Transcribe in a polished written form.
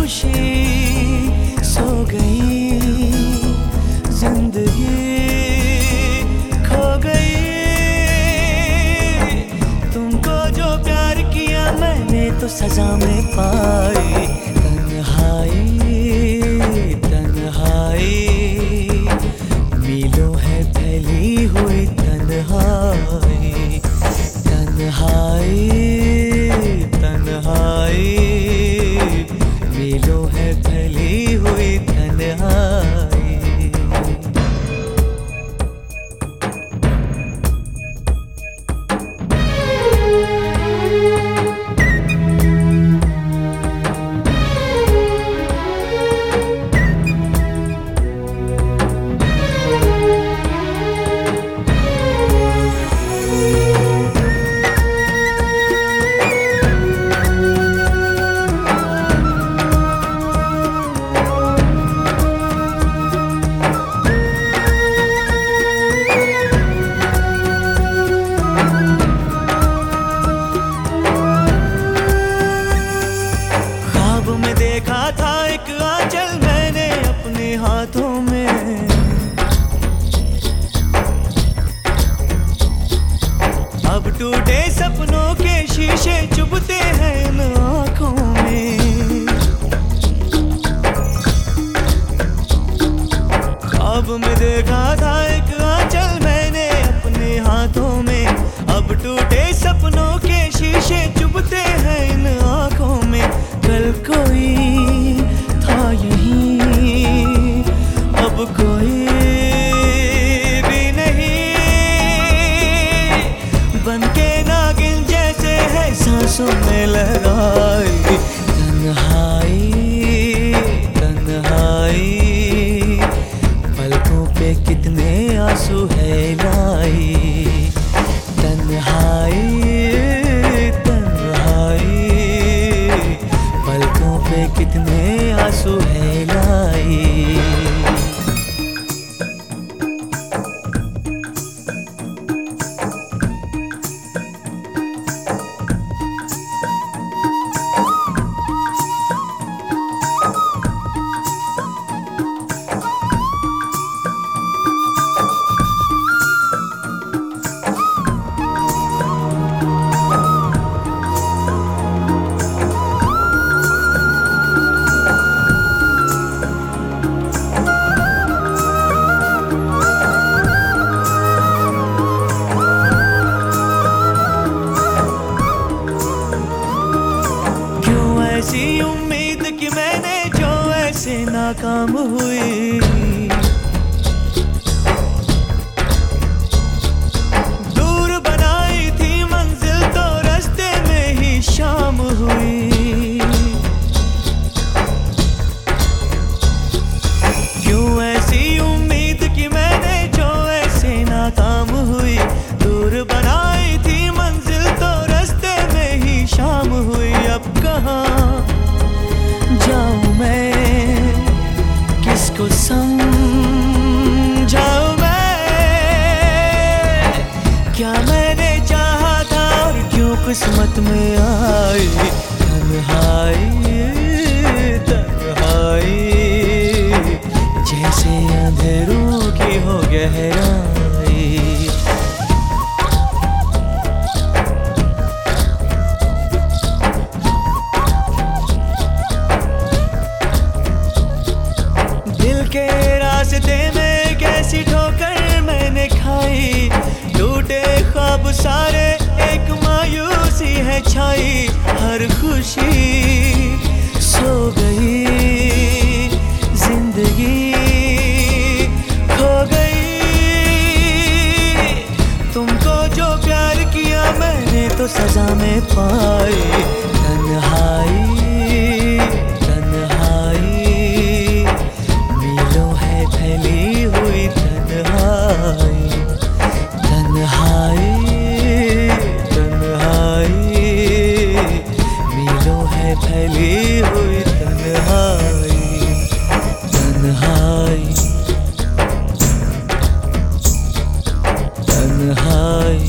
खुशी सो गई, जिंदगी खो गई। तुमको जो प्यार किया मैंने तो सजा में पाई। तन्हाई तन्हाई, मीलों है फैली हुई तन्हाई। तन्हाई तन्हाई, मीलों है फैली हुई तन्हाई। देखा था एक आंचल मैंने अपने हाथों में, अब टूटे सपनों के शीशे चुभते हैं इन आँखों में। ख्वाब में देखा था एक आंचल मैंने अपने हाथों में, अब टूटे सपनों के शीशे चुभते हैं इन आँखों में। कल कोई था यहीं, अब कोई भी नहीं, बनके नागिन जैसे है सांसों में लगाई। तन्हाई तन्हाई, पलकों पे कितने आंसू है लाई। तन्हाई कितने आंसू है लाई। ऐसी उम्मीद कि मैंने जो ऐसे नाकाम हुई, दूर बनाई थी मंजिल तो रास्ते में ही शाम हुई। क्यों ऐसी उम्मीद कि मैंने जो ऐसे नाकाम हुई, दूर बनाई थी मंजिल तो रास्ते में ही शाम हुई। अब कहाँ जाऊं मैं, किसको समझाऊं मैं, क्या मैंने चाहा था और क्यों किस्मत में आई। तन्हाई तन्हाई, जैसे अंधेरों की हो गहराई। के रास्ते में कैसी ठोकर मैंने खाई, टूटे ख्वाब सारे एक मायूसी है छाई। हर खुशी सो गई, जिंदगी खो गई। तुमको जो प्यार किया मैंने तो सजा में पाई। तन्हाई फैली हुई तन्हाई। तन्हाई तन्हाई, मीलों है फैली हुई तन्हाई। तन्हाई तन्हाई।